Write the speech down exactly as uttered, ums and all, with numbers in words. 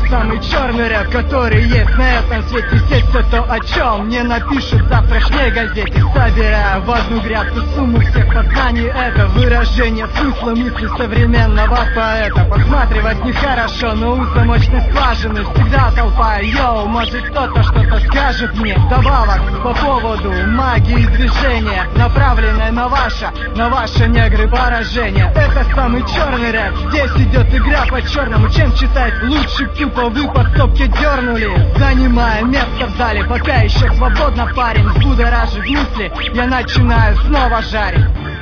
самый черный рэп, который есть на этом свете. Здесь все то, о чем не напишут в завтрашней газете. Собирая в одну грядку сумму всех познаний, это выражение смысла мысли современного поэта. Посматривать нехорошо, но у замочной скважины всегда толпа. Йоу, может кто-то что-то скажет мне. Добавок по поводу магии движения, направленное на ваше, на ваше негры поражение. Это самый черный рэп, здесь идет игра по черному. Чем читать лучше, тупо вы по стопке дернули, занимая место в зале. Пока еще свободно, парень, взбудоражив мысли, я начинаю снова жарить.